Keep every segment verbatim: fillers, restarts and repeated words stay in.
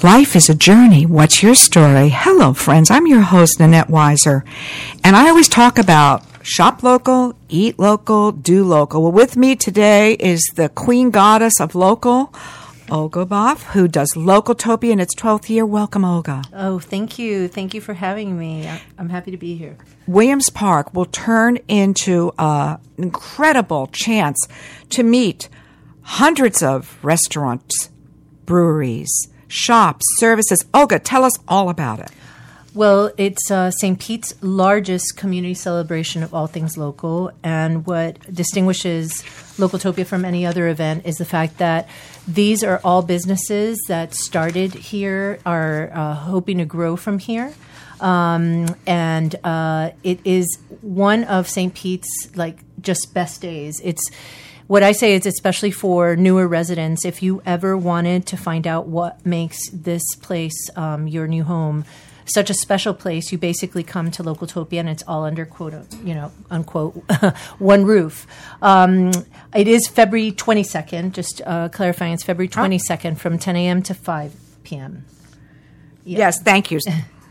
Life is a journey. What's your story? Hello, friends. I'm your host, Nanette Weiser. And I always talk about shop local, eat local, do local. Well, with me today is the queen goddess of local, Olga Boff, who does Localtopia in its twelfth year. Welcome, Olga. Oh, thank you. Thank you for having me. I'm happy to be here. Williams Park will turn into uh, an incredible chance to meet hundreds of restaurants, breweries, shops, services. Olga, tell us all about it. Well, it's uh, Saint Pete's largest community celebration of all things local, and what distinguishes Localtopia from any other event is the fact that these are all businesses that started here, are uh, hoping to grow from here. Um, and uh, it is one of Saint Pete's, like, just best days. It's What I say is, especially for newer residents, if you ever wanted to find out what makes this place um, your new home such a special place, you basically come to Localtopia, and it's all under quote, you know, unquote, one roof. Um, it is February twenty-second, just uh, clarifying, it's February twenty-second from ten a.m. to five p.m. Yeah. Yes, thank you.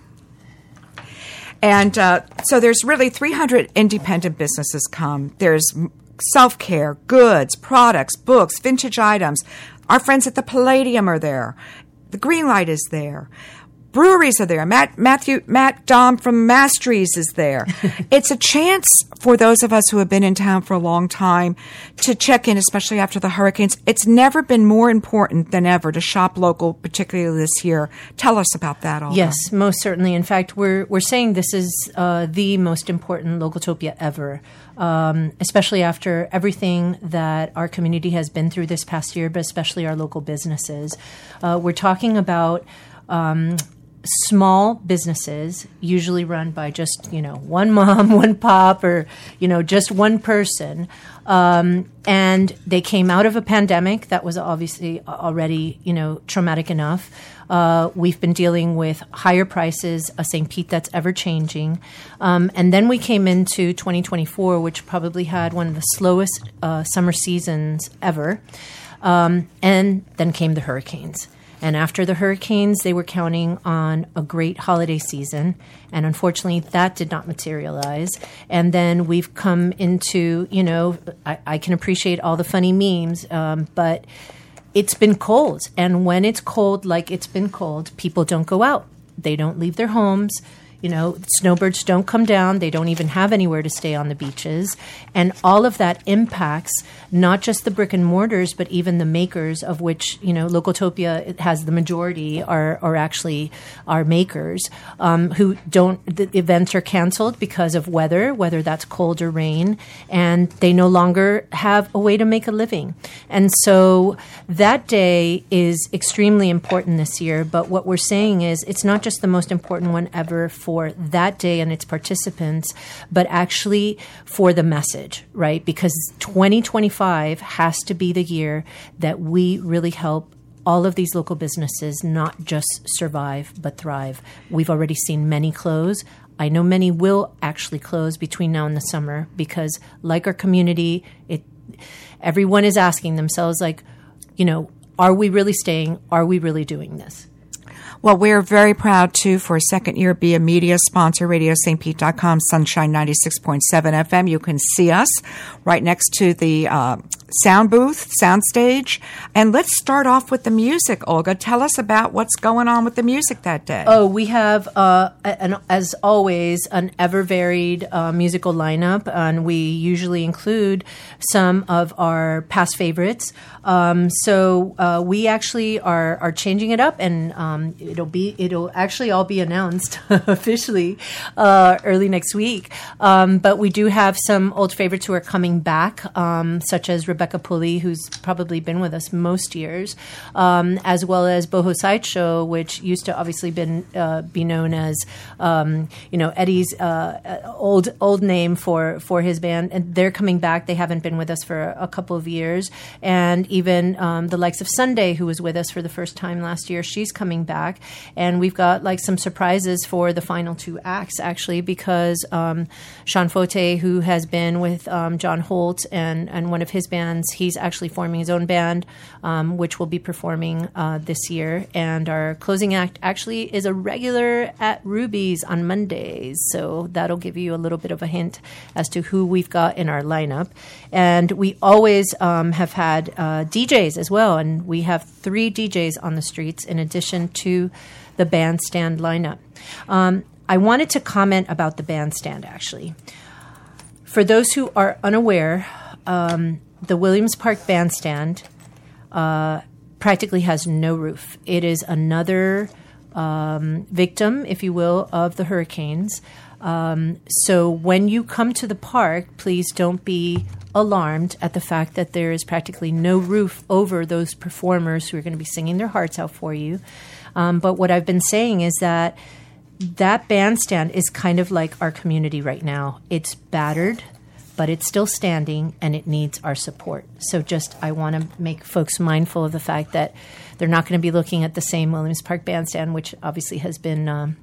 And uh, so there's really three hundred independent businesses come. There's self-care, goods, products, books, vintage items. Our friends at the Palladium are there. The Greenlight is there. Breweries are there. Matt, Matthew, Matt Dom from Mastries is there. It's a chance for those of us who have been in town for a long time to check in, especially after the hurricanes. It's never been more important than ever to shop local, particularly this year. Tell us about that, Olga. Yes, most certainly. In fact, we're we're saying this is uh, the most important Localtopia ever, um, especially after everything that our community has been through this past year, but especially our local businesses. Uh, we're talking about Um, small businesses, usually run by just, you know, one mom, one pop, or, you know, just one person. Um, and they came out of a pandemic that was obviously already, you know, traumatic enough. Uh, we've been dealing with higher prices, a Saint Pete that's ever changing. Um, and then we came into twenty twenty-four, which probably had one of the slowest uh, summer seasons ever. Um, and then came the hurricanes. And after the hurricanes, they were counting on a great holiday season. And unfortunately, that did not materialize. And then we've come into, you know, I, I can appreciate all the funny memes, um, but it's been cold. And when it's cold, like it's been cold, people don't go out. They don't leave their homes. You know, snowbirds don't come down. They don't even have anywhere to stay on the beaches. And all of that impacts not just the brick and mortars, but even the makers, of which, you know, Localtopia has the majority are, are actually our makers, um, who don't, the events are canceled because of weather, whether that's cold or rain, and they no longer have a way to make a living. And so that day is extremely important this year. But what we're saying is it's not just the most important one ever for for that day and its participants, but actually for the message, right? Because twenty twenty-five has to be the year that we really help all of these local businesses not just survive, but thrive. We've already seen many close. I know many will actually close between now and the summer because, like our community, it everyone is asking themselves, like, you know, are we really staying? Are we really doing this? Well, we're very proud, too, for a second year, be a media sponsor, radio st pete dot com, Sunshine ninety-six point seven F M. You can see us right next to the uh, sound booth, sound stage. And let's start off with the music, Olga. Tell us about what's going on with the music that day. Oh, we have, uh, an, as always, an ever-varied uh, musical lineup, and we usually include some of our past favorites. Um, so uh, we actually are, are changing it up, and um, it'll be it'll actually all be announced officially uh, early next week. Um, but we do have some old favorites who are coming back, um, such as Rebecca Pulley, who's probably been with us most years, um, as well as Boho Sideshow, which used to obviously been uh, be known as um, you know Eddie's uh, old old name for for his band, and they're coming back. They haven't been with us for a couple of years, and even um, the likes of Sunday, who was with us for the first time last year, she's coming back. And we've got like some surprises for the final two acts, actually, because um, Sean Fote, who has been with um, John Holt and, and one of his bands, bands. He's actually forming his own band, um, which will be performing uh, this year. And our closing act actually is a regular at Ruby's on Mondays. So that'll give you a little bit of a hint as to who we've got in our lineup. And we always um, have had uh, D Js as well. And we have three D Js on the streets in addition to the bandstand lineup. Um, I wanted to comment about the bandstand, actually. For those who are unaware, um, the Williams Park Bandstand uh, practically has no roof. It is another um, victim, if you will, of the hurricanes. Um, so when you come to the park, please don't be alarmed at the fact that there is practically no roof over those performers who are going to be singing their hearts out for you. Um, but what I've been saying is that that bandstand is kind of like our community right now. It's battered, but it's still standing, and it needs our support. So just I want to make folks mindful of the fact that they're not going to be looking at the same Williams Park Bandstand, which obviously has been um,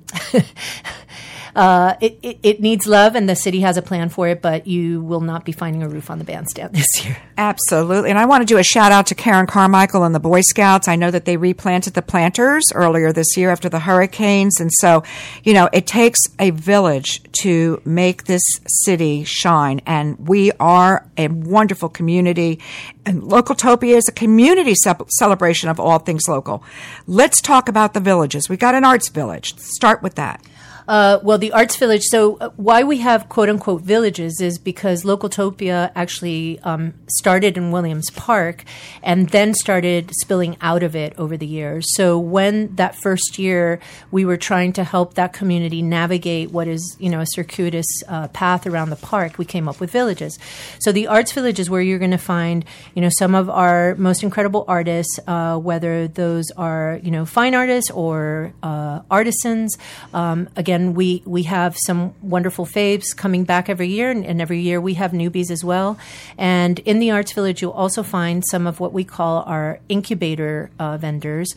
uh, it, it, it needs love, and the city has a plan for it, but you will not be finding a roof on the bandstand this year. Absolutely. And I want to do a shout out to Karen Carmichael and the Boy Scouts. I know that they replanted the planters earlier this year after the hurricanes. And so, you know, it takes a village to make this city shine. And we are a wonderful community. And Localtopia is a community ce- celebration of all things local. Let's talk about the villages. We got an arts village. Start with that. Uh, well, the Arts Village, so uh, why we have quote-unquote villages is because Localtopia actually um, started in Williams Park and then started spilling out of it over the years. So when that first year we were trying to help that community navigate what is, you know, a circuitous uh, path around the park, we came up with villages. So the Arts Village is where you're going to find, you know, some of our most incredible artists, uh, whether those are, you know, fine artists or uh, artisans. Um, again, We we have some wonderful faves coming back every year, and, and every year we have newbies as well. And in the Arts Village, you'll also find some of what we call our incubator uh, vendors.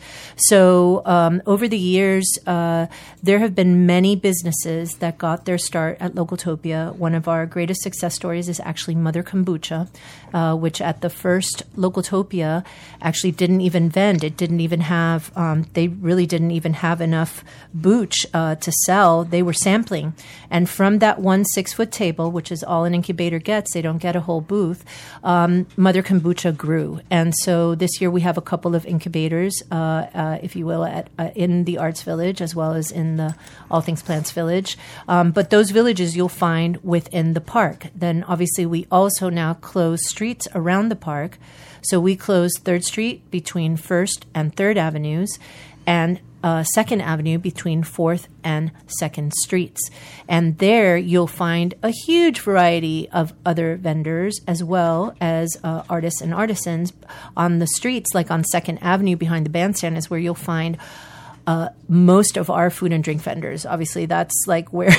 So um, over the years, uh, there have been many businesses that got their start at Localtopia. One of our greatest success stories is actually Mother Kombucha, uh, which at the first Localtopia actually didn't even vend. It didn't even have, um, they really didn't even have enough booch uh, to sell. They were sampling. And from that one six-foot table, which is all an incubator gets, they don't get a whole booth, um, Mother Kombucha grew. And so this year we have a couple of incubators, uh, uh, if you will, at, uh, in the Arts Village as well as in the All Things Plants Village. Um, but those villages you'll find within the park. Then obviously we also now close streets around the park. So we close third Street between first and third Avenues, and Uh, second Avenue between fourth and second Streets. And there you'll find a huge variety of other vendors as well as uh, artists and artisans. On the streets, like on second Avenue behind the bandstand, is where you'll find uh, most of our food and drink vendors. Obviously, that's like where,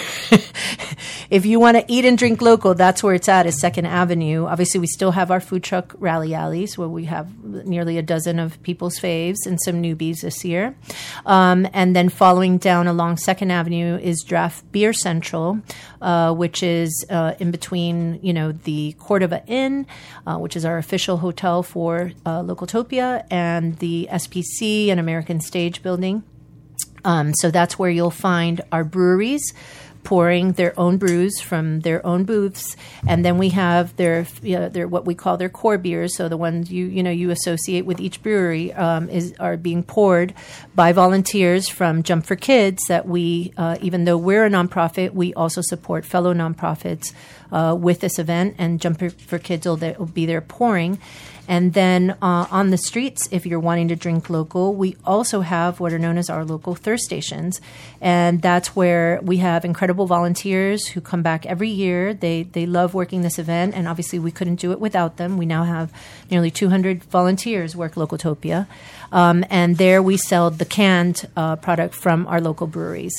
if you want to eat and drink local, that's where it's at, is second Avenue. Obviously, we still have our food truck rally alleys where we have nearly a dozen of people's faves and some newbies this year. Um, and then following down along second Avenue is Draft Beer Central, uh, which is uh, in between, you know, the Cordova Inn, uh, which is our official hotel for uh, Localtopia, and the S P C and American Stage building. Um, so that's where you'll find our breweries pouring their own brews from their own booths, and then we have their, you know, their what we call their core beers. So the ones you you know you associate with each brewery um, is are being poured by volunteers from Jump for Kids. That we, uh, even though we're a nonprofit, we also support fellow nonprofits uh, with this event. And Jump for Kids will, will be there pouring. And then uh, on the streets, if you're wanting to drink local, we also have what are known as our local thirst stations. And that's where we have incredible volunteers who come back every year. They they love working this event, and obviously we couldn't do it without them. We now have nearly two hundred volunteers work Localtopia. Um, and there we sell the canned uh, product from our local breweries.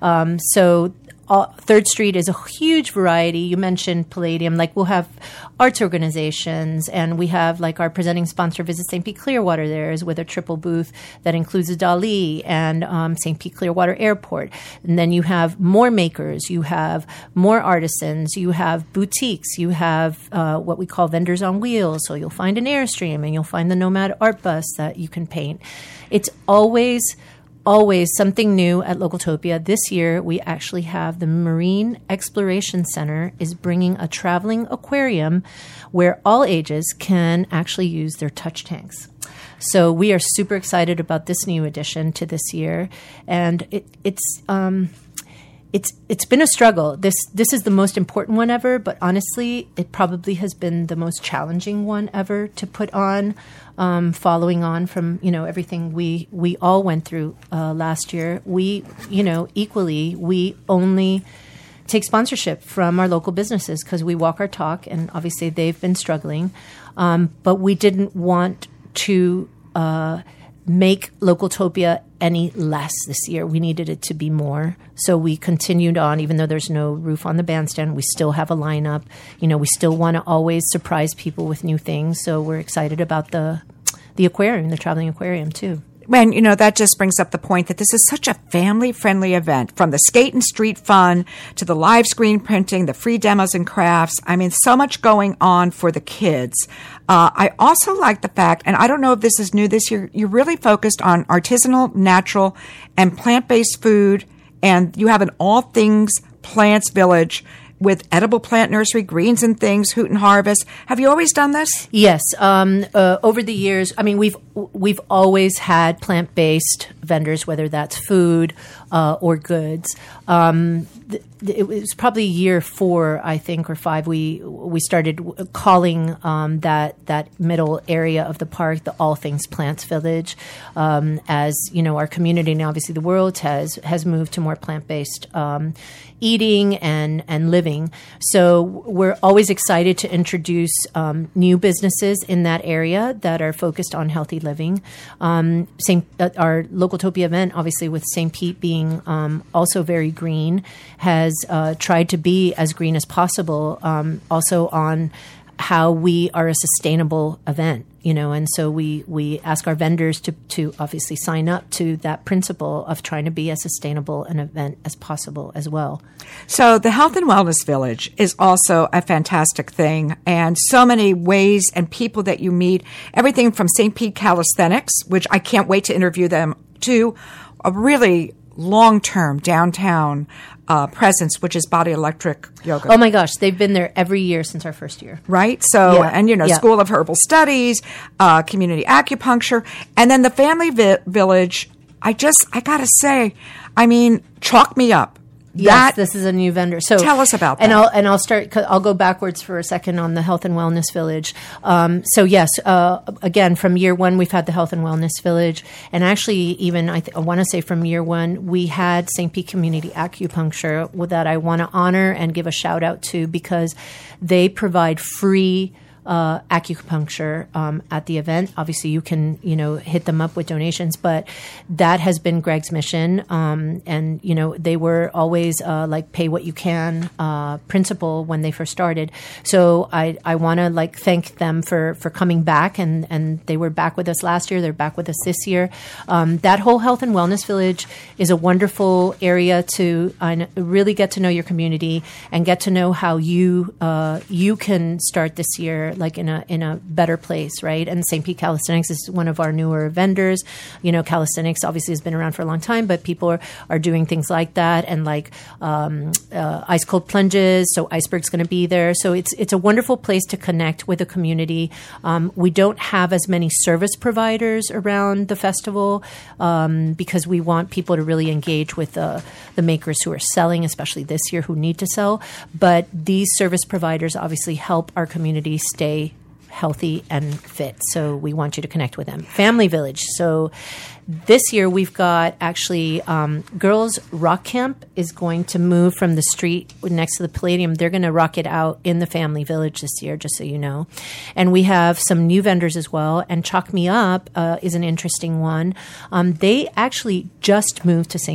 Um, so uh, Third Street is a huge variety. You mentioned Palladium. Like we'll have arts organizations, and we have like our presenting sponsor, Visit Saint Pete Clearwater, there is with a triple booth that includes a Dali and um, Saint Pete Clearwater Airport. And then you have more makers, you have more artisans, you have boutiques, you have uh, what we call vendors on wheels. So you'll find an Airstream and you'll find the Nomad art bus that you can paint. It's always Always something new at Localtopia. This year, we actually have the Marine Exploration Center is bringing a traveling aquarium where all ages can actually use their touch tanks. So we are super excited about this new addition to this year, and it, it's um, it's it's been a struggle. This this is the most important one ever, but honestly, it probably has been the most challenging one ever to put on. Um, following on from, you know, everything we, we all went through uh, last year, we, you know, equally, we only take sponsorship from our local businesses because we walk our talk, and obviously they've been struggling. Um, but we didn't want to uh, make Localtopia any less this year. We needed it to be more. So we continued on, even though there's no roof on the bandstand, we still have a lineup. You know, we still want to always surprise people with new things. So we're excited about the the aquarium, the traveling aquarium too. And, you know, that just brings up the point that this is such a family-friendly event, from the skate and street fun to the live screen printing, the free demos and crafts. I mean, so much going on for the kids. Uh, I also like the fact, and I don't know if this is new this year, you're really focused on artisanal, natural, and plant-based food, and you have an all things plants village with edible plant nursery, greens and things, Hoot and Harvest. Have you always done this? Yes. Um, uh, over the years, I mean, we've we've always had plant-based vendors, whether that's food uh, or goods. Um, th- it was probably year four, I think, or five. We we started calling um, that that middle area of the park the All Things Plants Village, um, as you know, our community and obviously the world has has moved to more plant-based um, eating and and living. So we're always excited to introduce um, new businesses in that area that are focused on healthy living. Um, Saint uh, our Localtopia event, obviously with Saint Pete being um, also very green, has uh, tried to be as green as possible. Um, also on how we are a sustainable event, you know, and so we, we ask our vendors to, to obviously sign up to that principle of trying to be as sustainable an event as possible as well. So the Health and Wellness Village is also a fantastic thing, and so many ways and people that you meet, everything from Saint Pete Calisthenics, which I can't wait to interview them, to a really long-term downtown uh, presence, which is Body Electric Yoga. Oh my gosh, they've been there every year since our first year. Right? So, yeah. and you know, yeah. School of Herbal Studies, uh, community acupuncture, and then the Family vi- Village. I just, I gotta say, I mean, chalk me up. Yes, that, this is a new vendor. So tell us about that. And I'll and I'll start. I'll go backwards for a second on the Health and Wellness Village. Um, so yes, uh, again, from year one, we've had the Health and Wellness Village, and actually, even I, th- I want to say from year one, we had Saint Pete Community Acupuncture that I want to honor and give a shout out to, because they provide free Uh, acupuncture um, at the event. Obviously, you can, you know, hit them up with donations, but that has been Greg's mission. Um, and, you know, they were always uh, like pay what you can uh, principle when they first started. So I, I want to like thank them for, for coming back, and, and they were back with us last year. They're back with us this year. Um, that whole Health and Wellness Village is a wonderful area to uh, really get to know your community and get to know how you, uh, you can start this year like in a in a better place, right? And Saint Pete Calisthenics is one of our newer vendors. You know, calisthenics obviously has been around for a long time, but people are, are doing things like that, and like um, uh, ice cold plunges. So Iceberg's going to be there. So it's it's a wonderful place to connect with the community. Um, we don't have as many service providers around the festival um, because we want people to really engage with uh, the makers who are selling, especially this year, who need to sell. But these service providers obviously help our community stay healthy and fit. So we want you to connect with them. Family Village. So this year we've got actually um, Girls Rock Camp is going to move from the street next to the Palladium. They're going to rock it out in the Family Village this year, just so you know. And we have some new vendors as well. And Chalk Me Up uh, is an interesting one. Um, they actually just moved to Saint Pete.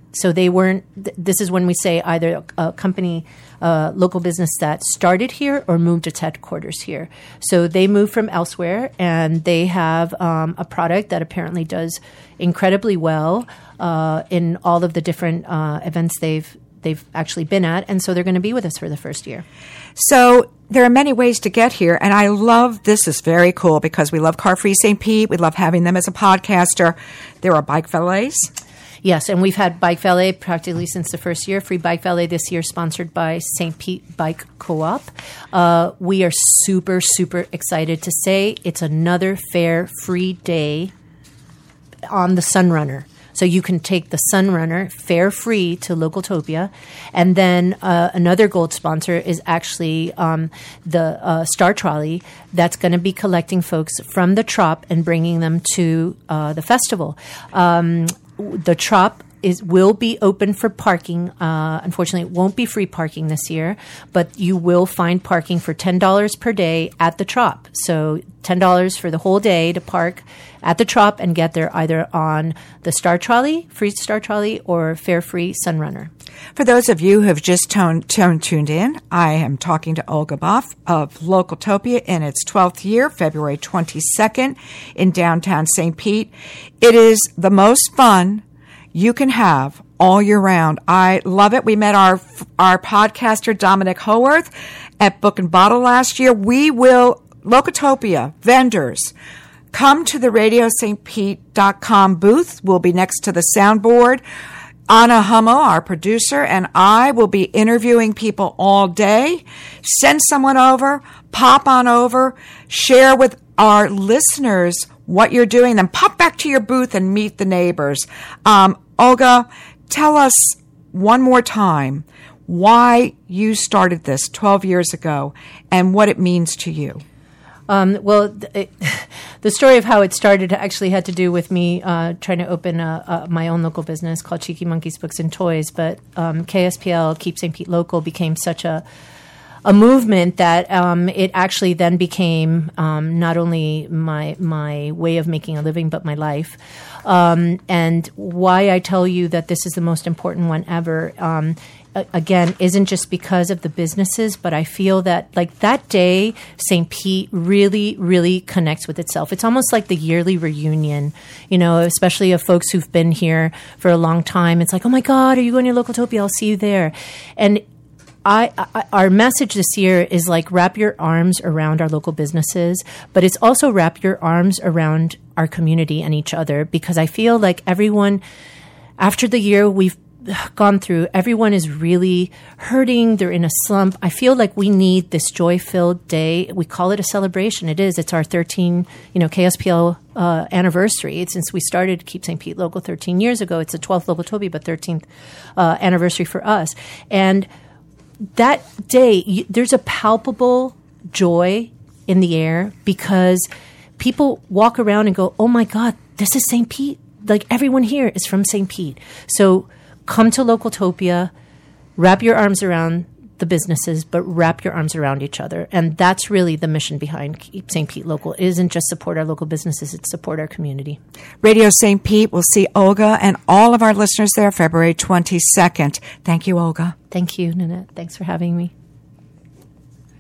so they weren't, th- this is when we say either a company, uh, local business that started here or moved its headquarters here. So they moved from elsewhere, and they have um, a product that apparently does incredibly well uh, in all of the different uh, events they've they've actually been at. And so they're going to be with us for the first year. So there are many ways to get here, and I love, this is very cool because we love Car Free Saint Pete. We love having them as a podcaster. There are bike valets. Yes, and we've had Bike Valet practically since the first year. Free Bike Valet this year sponsored by Saint Pete Bike Co-op. Uh, we are super, super excited to say it's another fare-free day on the Sunrunner. So you can take the Sunrunner fare-free to Localtopia. And then uh, another gold sponsor is actually um, the uh, Star Trolley that's going to be collecting folks from the Trop and bringing them to uh, the festival. Um, the Trop is will be open for parking. Uh, unfortunately, it won't be free parking this year, but you will find parking for ten dollars per day at the Trop. So ten dollars for the whole day to park at the Trop and get there either on the Star Trolley, free Star Trolley, or fare-free Sunrunner. For those of you who have just tone, tone, tuned in, I am talking to Olga Boff of Localtopia in its twelfth year, February twenty-second, in downtown Saint Pete. It is the most fun you can have all year round. I love it. We met our our podcaster, Dominic Howarth, at Book and Bottle last year. We will, Localtopia, vendors, come to the radio st pete dot com booth. We'll be next to the soundboard. Anna Hummel, our producer, and I will be interviewing people all day. Send someone over, pop on over, share with our listeners what you're doing, then pop back to your booth and meet the neighbors. Um, Olga, tell us one more time why you started this twelve years ago and what it means to you. Um, well, it, the story of how it started actually had to do with me uh, trying to open a, a, my own local business called Cheeky Monkeys Books and Toys. But um, K S P L, Keep Saint Pete Local, became such a a movement that um, it actually then became um, not only my my way of making a living, but my life. Um, and why I tell you that this is the most important one ever, um, a- again, isn't just because of the businesses, but I feel that like that day, Saint Pete really, really connects with itself. It's almost like the yearly reunion, you know, especially of folks who've been here for a long time. It's like, oh my God, are you going to Localtopia? I'll see you there. And I, I, our message this year is like wrap your arms around our local businesses, but it's also wrap your arms around our community and each other, because I feel like everyone, after the year we've gone through, everyone is really hurting. They're in a slump. I feel like we need this joy-filled day. We call it a celebration. It is. It's our thirteen, you know, K S P L uh, anniversary. It's, since we started Keep Saint Pete Local thirteen years ago. It's the twelfth Localtopia, but thirteenth uh, anniversary for us. And that day, you, there's a palpable joy in the air because people walk around and go, oh my God, this is Saint Pete. Like everyone here is from Saint Pete. So come to Localtopia, wrap your arms around the businesses, but wrap your arms around each other. And that's really the mission behind Keep Saint Pete Local. It isn't just support our local businesses, it's support our community. Radio Saint Pete will see Olga and all of our listeners there February twenty-second. Thank you, Olga. Thank you, Nanette. Thanks for having me.